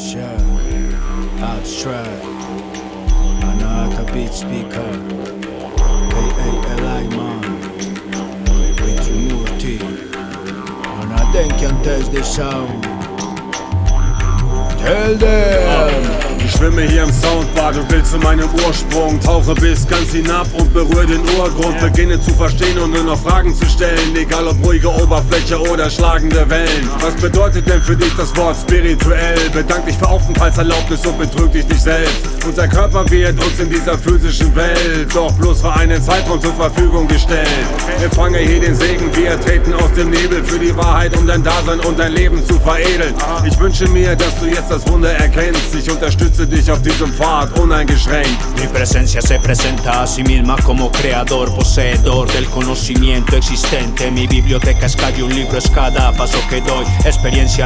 Asia, abstract, another beat speaker, K.A.L.I. man, with Trimurti, and I think and test the sound. Tell them! Ich schwimme hier im Soundbad und will zu meinem Ursprung. Tauche bis ganz hinab und berühre den Urgrund. Beginne zu verstehen und nur noch Fragen zu stellen. Egal ob ruhige Oberfläche oder schlagende Wellen. Was bedeutet denn für dich das Wort spirituell? Bedank dich für Aufenthaltserlaubnis und betrüg dich nicht selbst. Unser Körper wird uns in dieser physischen Welt doch bloß für einen Zeitraum zur Verfügung gestellt. Empfange hier den Segen, wir treten aus dem Nebel für die Wahrheit, um dein Dasein und dein Leben zu veredeln. Ich wünsche mir, dass du jetzt das Wunder erkennst. Ich unterstütze dich auf diesem Pfad uneingeschränkt. Mi presencia se presenta a sí misma como creador, poseedor del conocimiento existente. Mi biblioteca es calle, un libro es cada paso que doy. Experiencia